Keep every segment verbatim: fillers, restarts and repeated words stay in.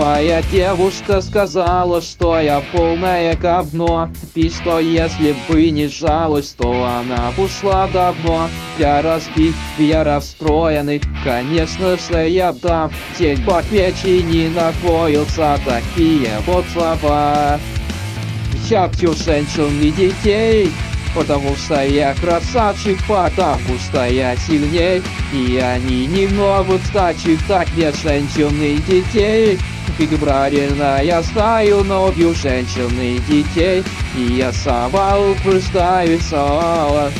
Моя девушка сказала, что я полное говно, и что если бы не жалость, то она бы ушла давно. Я разбит, я расстроенный, конечно же я дам тень по печени накроются такие вот слова. Я пью женщин и детей, потому что я красавчик, потому что я сильней. И они не могут стать так без женщин и детей. И правильно я знаю, но бью женщин и детей. И я сама упреждаю снова.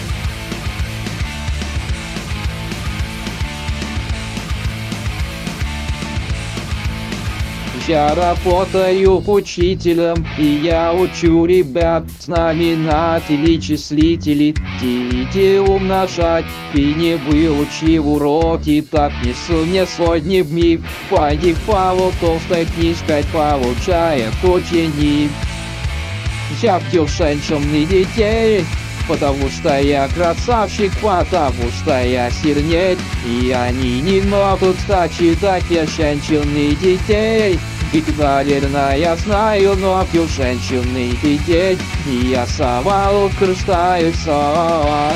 Я работаю учителем, и я учу ребят знаменателей, числителей, делить и умножать. И не выучив уроки, так несу мне свой дневник. Пойди Павел толстой книжкой получает ученик. Я бью женщин и детей, потому что я красавчик, потому что я сильней. И они не могут стать читать я женщин и детей. Ведь правильно я знаю, но бью женщин и детей. И я сама украшаю снова.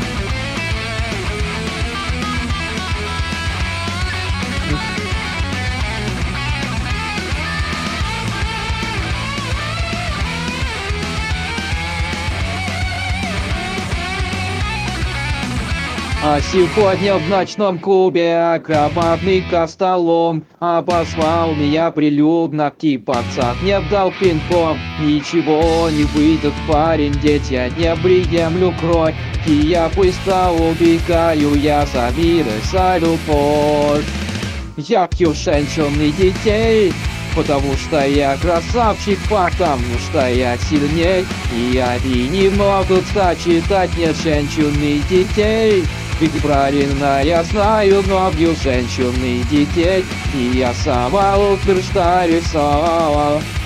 А сегодня в ночном клубе акробатный костолом обозвал меня прилюдно, типа пацан не дал пинком. Ничего не выйдет, парень, ведь я не приемлю кровь. И я быстро убегаю, я за мир и за любовь. Я пью женщин и детей, потому что я красавчик, потому что я сильней. И они не могут стать читать мне женщин и детей. Ведь правильно я знаю, но бью женщин и детей. И я сама утверждаю снова.